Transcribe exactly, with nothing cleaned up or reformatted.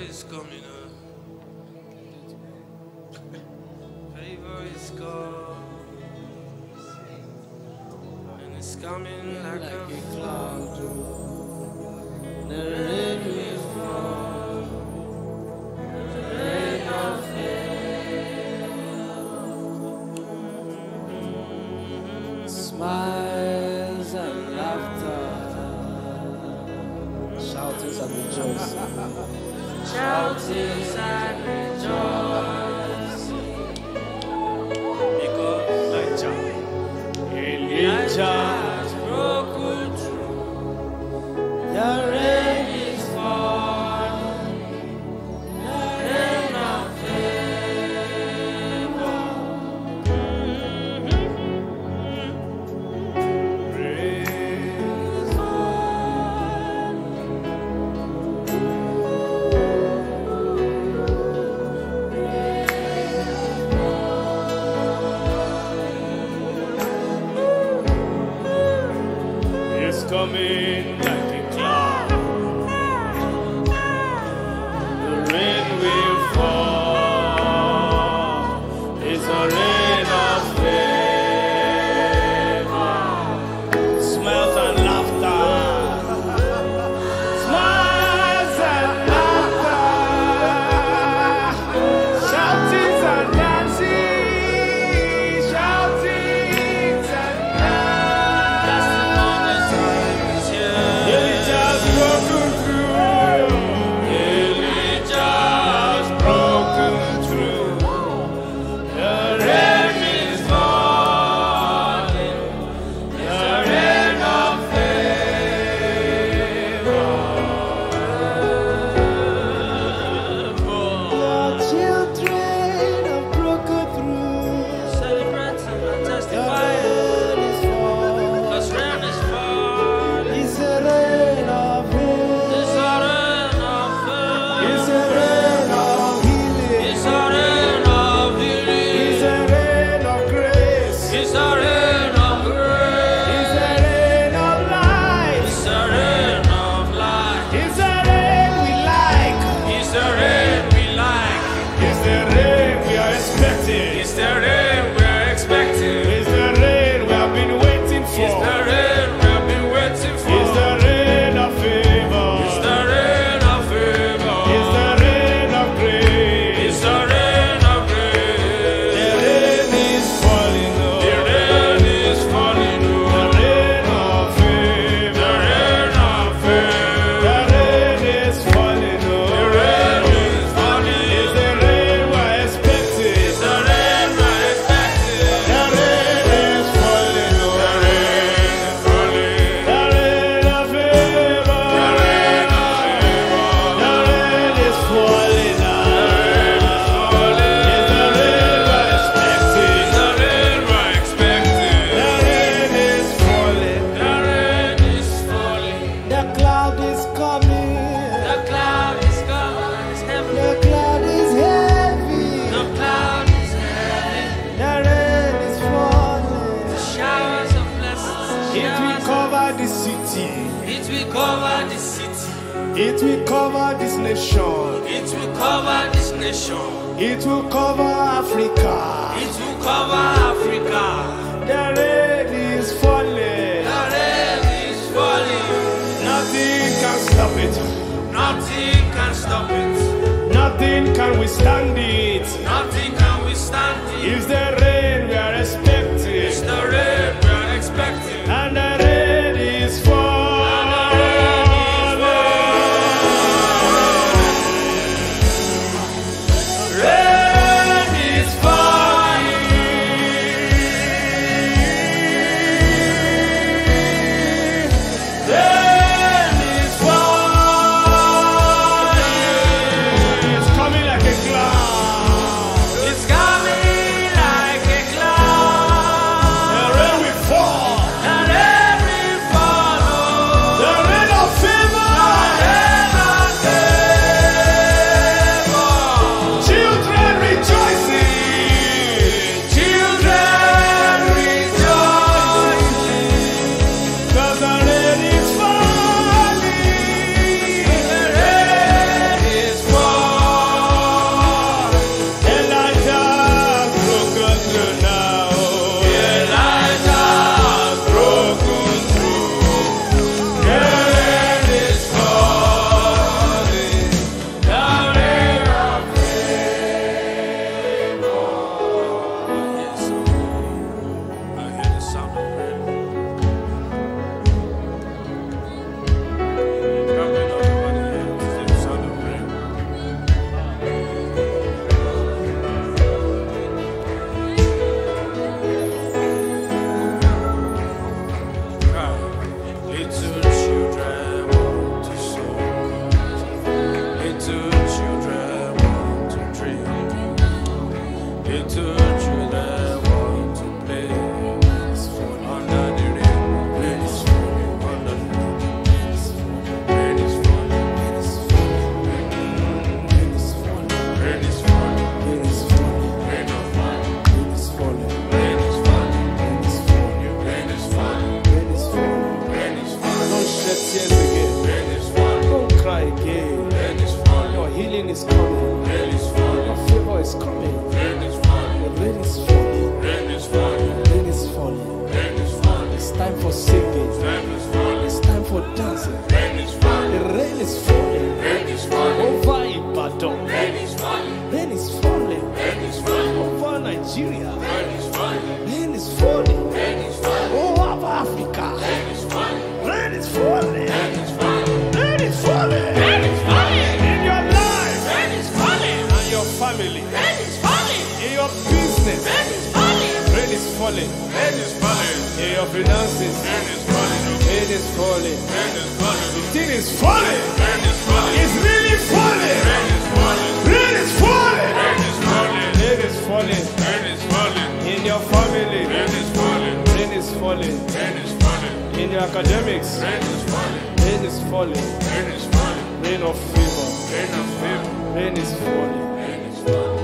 is coming up. Favor is gone. And it's coming like, like a cloud. The rain will fall. The rain of faith. Smiles and laughter. Shoutings and rejoicing. Shoutings and rejoicing. Because Elijah, Elijah has broken through. The rain is falling. The rain of favor. Rain is falling. It's coming like a cloud. The rain will fall. It's a rain of favor. Smiles and laughter. Smiles and laughter. Shoutings and dancing. Shoutings and Elijah's broken through. Elijah's broken through. The rain is falling. The rain of favor. The children have broken through. Celebrating and testifying. The rain is falling. Because rain is falling. It's a rain of healing. It's a rain of healing. It's a rain of healing. It's a rain of healing. It's a rain of grace. It's a rain of grace. It's a rain of life. It's a rain of life. It's a rain we like. It's a rain we like. It's the rain we are expecting. It's the rain we are expecting. It's the rain we have been waiting for. It's the rain we have been waiting for. It's the rain of favor. It's the rain of favor. It's the rain of grace. It's the rain of grace. The rain is falling. Oh. The rain is falling. Oh. The rain of favor. The rain of favor. The rain is falling. Oh. The rain is falling. It's the rain we're expecting. It's the rain we're expecting. The rain is falling. Oh. The rain is falling. The rain of favor. The rain of favor. The rain is falling. The rain is falling. It's the rain we're expecting. It's the rain we're expecting. The rain is falling. The rain is falling. The cloud is coming. The cloud is coming. It's heavy. The cloud is heavy. The cloud is heavy. The rain is falling. The showers of blessings. It will cover the city. It will cover the city. It will cover this nation. It will cover this nation. It will cover Africa. It will cover Africa. The rain is falling. The rain is falling. Nothing can stop it. Nothing can stop it. Nothing can withstand it. Nothing can withstand it. It's the rain we are expecting. It's the rain we are expecting. And the rain is falling. Rain is falling. Rain is falling. It's coming like a cloud. It's coming like a cloud. falling. Rain is falling. In your finances. Rain is falling. Rain is falling. Rain is falling. The thing is falling. Rain is falling. It's really falling. Rain is falling. Rain is falling. Rain is falling. Rain is falling. Rain is falling. In your family. Rain is falling. Rain is falling. Rain is falling. In your academics. Rain is falling. Rain is falling. Rain is falling. Rain of favor. Rain of favor. Rain is falling. Rain is falling.